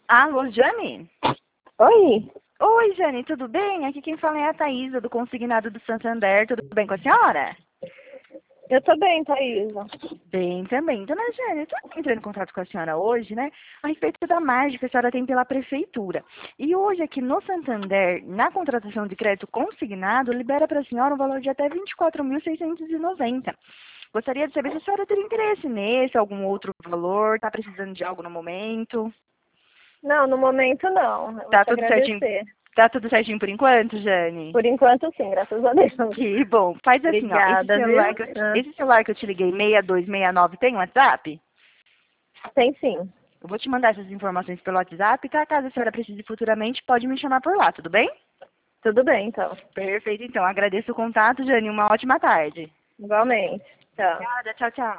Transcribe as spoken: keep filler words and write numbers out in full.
Alô, Jane? Oi, Oi, Jane, tudo bem? Aqui quem fala é a Thaísa, do Consignado do Santander. Tudo bem com a senhora? eu tô bem, Thaísa. Bem também. Dona Jane, eu estou entrando em contato com a senhora hoje, né, a respeito da margem que a senhora tem pela prefeitura. E hoje aqui no Santander, na contratação de crédito consignado, libera para a senhora um valor de até vinte e quatro mil seiscentos e noventa. Gostaria de saber se a senhora teria interesse nesse, algum outro valor, está precisando de algo no momento? Não, no momento não. Eu vou Tá te tudo certinho? agradecer. Tá tudo certinho por enquanto, Jane? Por enquanto sim, graças a Deus. Que bom. Faz assim, ó. Esse Obrigada, celular viu? que eu, Ah, esse celular que eu te liguei, seis dois seis nove, tem WhatsApp? tem sim. Eu vou te mandar essas informações pelo WhatsApp, tá? Caso a senhora precise futuramente, pode me chamar por lá, tudo bem? Tudo bem, então. Perfeito, então. Agradeço o contato, Jane. Uma ótima tarde. Igualmente. Tchau. Obrigada, tchau, tchau.